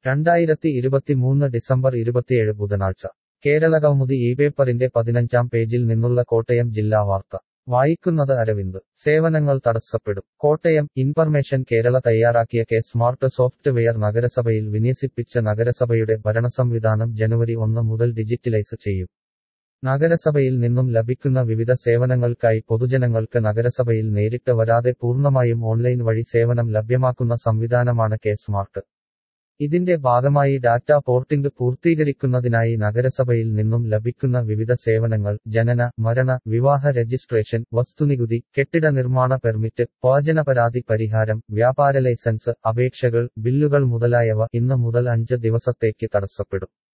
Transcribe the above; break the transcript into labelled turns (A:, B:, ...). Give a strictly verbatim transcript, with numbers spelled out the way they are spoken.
A: രണ്ടായിരത്തി ഇരുപത്തിമൂന്ന് ഡിസംബർ ഇരുപത്തിയേഴ് ബുധനാഴ്ച കേരളകൗമുദി ഈ പേപ്പറിന്റെ പതിനഞ്ചാം പേജിൽ നിന്നുള്ള കോട്ടയം ജില്ലാ വാർത്ത വായിക്കുന്നത് അരവിന്ദ്. സേവനങ്ങൾ തടസ്സപ്പെടും. കോട്ടയം. ഇൻഫർമേഷൻ കേരള തയ്യാറാക്കിയ കെ സ്മാർട്ട് സോഫ്റ്റ്വെയർ നഗരസഭയിൽ വിന്യസിപ്പിച്ച നഗരസഭയുടെ ഭരണസംവിധാനം ജനുവരി ഒന്ന് മുതൽ ഡിജിറ്റലൈസ് ചെയ്യും. നഗരസഭയിൽ നിന്നും ലഭിക്കുന്ന വിവിധ സേവനങ്ങൾക്കായി പൊതുജനങ്ങൾക്ക് നഗരസഭയിൽ നേരിട്ട് വരാതെ പൂർണ്ണമായും ഓൺലൈൻ വഴി സേവനം ലഭ്യമാക്കുന്ന സംവിധാനമാണ് കെ സ്മാർട്ട്. ഇതിന്റെ ഭാഗമായി ഡാറ്റ പോർട്ടിംഗ് പൂർത്തീകരിക്കുന്നതിനായി നഗരസഭയിൽ നിന്നും ലഭിക്കുന്ന വിവിധ സേവനങ്ങൾ ജനന, മരണ, വിവാഹ രജിസ്ട്രേഷൻ, വസ്തുനികുതി, കെട്ടിട നിർമ്മാണ പെർമിറ്റ്, പൊതുജനപരാതി പരിഹാരം, വ്യാപാര ലൈസൻസ്, അപേക്ഷകൾ, ബില്ലുകൾ മുതലായവ ഇന്ന് മുതൽ അഞ്ച് ദിവസത്തേക്ക് തടസ്സപ്പെടും.